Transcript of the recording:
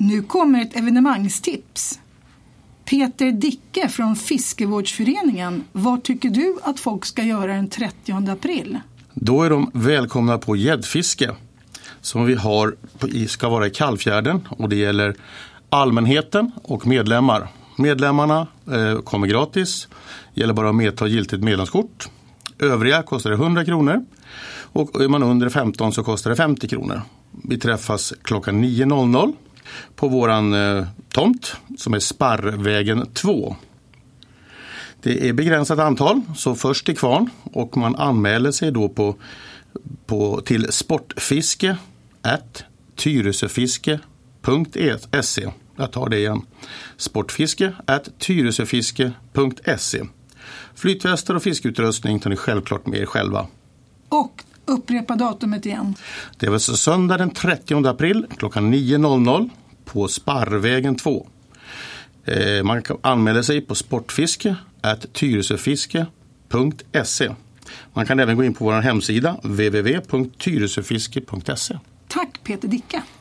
Nu kommer ett evenemangstips. Peter Dicke från Fiskevårdsföreningen. Vad tycker du att folk ska göra den 30 april? Då är de välkomna på gäddfiske som vi har ska vara i Kallfjärden, och det gäller allmänheten och medlemmar. Medlemmarna kommer gratis, gäller bara att medta giltigt medlemskort. Övriga kostar det 100 kronor och är man under 15 så kostar det 50 kronor. Vi träffas klockan 9.00 på våran tomt som är Sparrvägen 2. Det är begränsat antal, så först till kvarn, och man anmäler sig då till sportfiske@tyresöfiske.se. Jag tar det igen. sportfiske@tyresöfiske.se. Flytvästar och fiskeutrustning tar ni självklart med er själva. Och upprepa datumet igen. Det är alltså söndag den 30 april klockan 9.00 på Sparrvägen 2. Man kan anmäla sig på sportfiske@tyresöfiske.se. Man kan även gå in på vår hemsida www.tyresöfiske.se. Tack Peter Dicke.